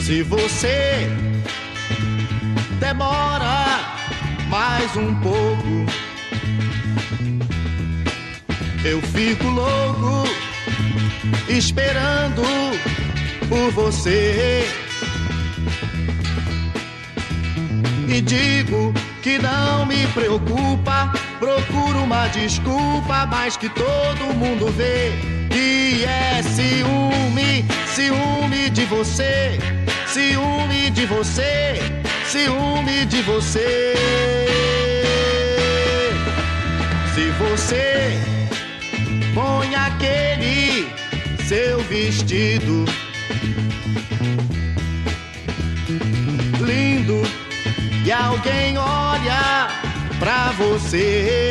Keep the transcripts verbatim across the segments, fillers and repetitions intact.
Se você demora mais um pouco, eu fico louco esperando por você. E digo que não me preocupa, procuro uma desculpa, mas que todo mundo vê que é ciúme, ciúme de você, ciúme de você, ciúme de você. Se você põe aquele seu vestido lindo e alguém olha pra você,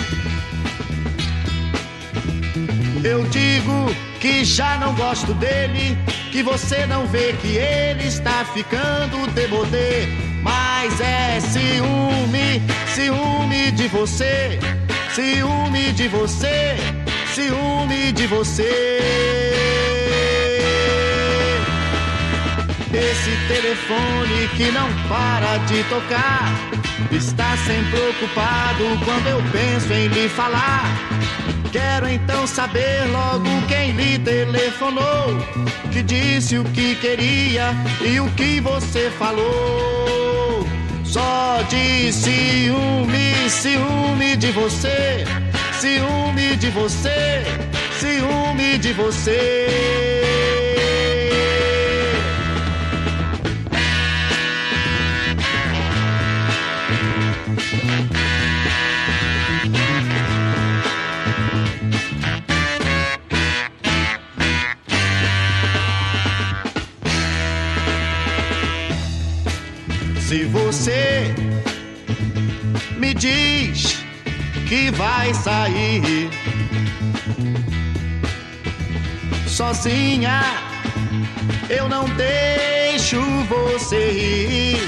eu digo que já não gosto dele, que você não vê que ele está ficando demodê. Mas é ciúme, ciúme de você, ciúme de você, ciúme de você. Esse telefone que não para de tocar está sempre ocupado quando eu penso em lhe falar. Quero então saber logo quem lhe telefonou, que disse o que queria e o que você falou. Só de ciúme, ciúme de você, ciúme de você, ciúme de você. Se você me diz que vai sair sozinha, eu não deixo você ir.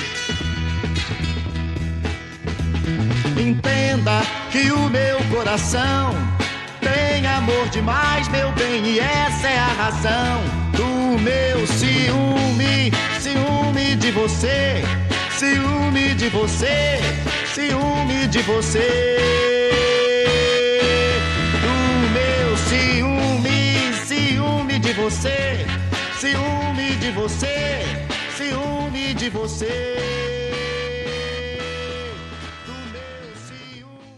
Entenda que o meu coração tem amor demais, meu bem, e essa é a razão do meu ciúme, ciúme de você, ciúme de você, ciúme de você. Do meu ciúme, ciúme de você, ciúme de você, ciúme de você.